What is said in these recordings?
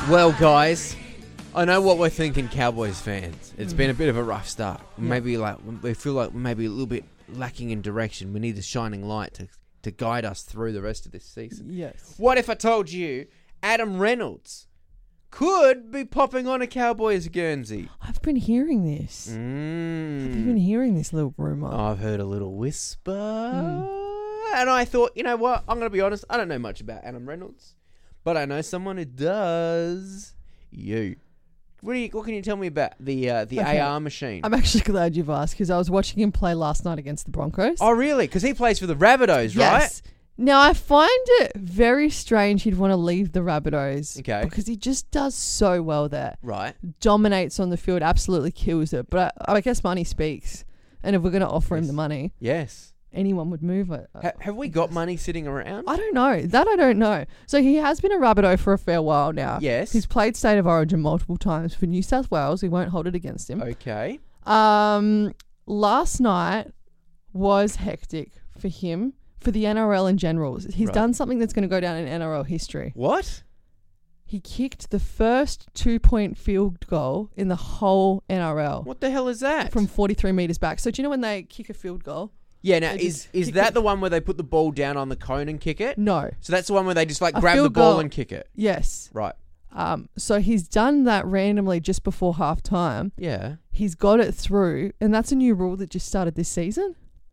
Well, guys, I know what we're thinking, Cowboys fans. It's been a bit of a rough start. Maybe we feel like maybe a little bit lacking in direction. We need a shining light to guide us through the rest of this season. Yes. What if I told you Adam Reynolds could be popping on a Cowboys Guernsey? I've been hearing this. I've been hearing this little rumour. I've heard a little whisper. And I thought, you know what? I'm going to be honest. I don't know much about Adam Reynolds. But I know someone who does. You. What can you tell me about the AR machine? I'm actually glad you've asked because I was watching him play last night against the Broncos. Oh, really? Because he plays for the Rabbitohs, right? Yes. Now, I find it very strange he'd want to leave the Rabbitohs. Okay. Because he just does so well there. Right. Dominates on the field, absolutely kills it. But I guess money speaks. And if we're going to offer him the money, Yes. anyone would move it. Have we got money sitting around? I don't know. That I don't know. So he has been a Rabbitoh for a fair while now. Yes. He's played State of Origin multiple times for New South Wales. We won't hold it against him. Okay. Last night was hectic for him, for the NRL in general. He's done something that's going to go down in NRL history. What? He kicked the first 2-point field goal in the whole NRL. What the hell is that? From 43 metres back. So do you know when they kick a field goal? Yeah, now, They is just that kick the one where they put the ball down on the cone and kick it? No. So that's the one where they just A grab the field ball goal. and kick it? Yes. Right. So he's done that randomly just before half time. Yeah. He's got it through, and that's a new rule that just started this season.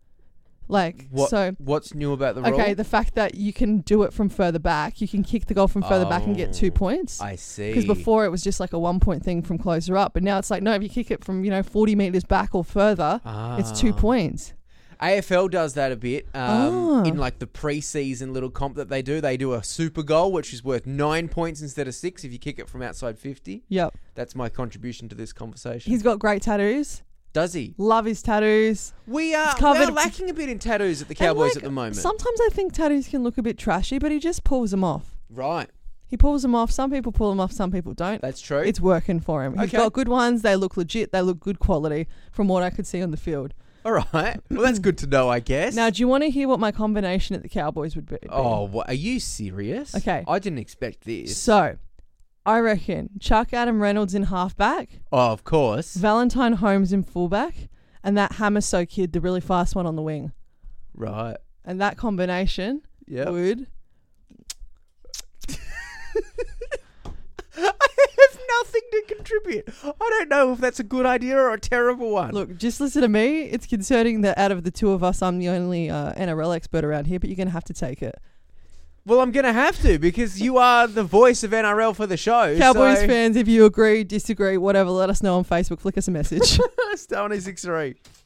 What's new about the rule? Okay, the fact that you can do it from further back, you can kick the goal from further back and get 2 points. I see. Because before it was just like a 1 point thing from closer up, but now it's like, no, if you kick it from 40 metres back or further, it's 2 points. AFL does that a bit in the pre-season little comp that they do. They do a super goal, which is worth 9 points instead of 6 if you kick it from outside 50. Yep. That's my contribution to this conversation. He's got great tattoos. Does he? Love his tattoos. We're lacking a bit in tattoos at the Cowboys at the moment. Sometimes I think tattoos can look a bit trashy, but he just pulls them off. Right. He pulls them off. Some people pull them off, some people don't. That's true. It's working for him. He's Okay. got good ones. They look legit. They look good quality from what I could see on the field. All right. Well, that's good to know, I guess. Now, do you want to hear what my combination at the Cowboys would be? Oh, are you serious? Okay. I didn't expect this. So, I reckon chuck Adam Reynolds in halfback, Oh, of course. Valentine Holmes in fullback, and that Hamaso kid, the really fast one, on the wing. Right. And that combination would... I have nothing to contribute. I don't know if that's a good idea or a terrible one. Look, just listen to me. It's concerning that out of the two of us, I'm the only NRL expert around here, but you're going to have to take it. Well, I'm going to have to because you are the voice of NRL for the show. Cowboys fans, if you agree, disagree, whatever, let us know on Facebook. Flick us a message. Stone 63.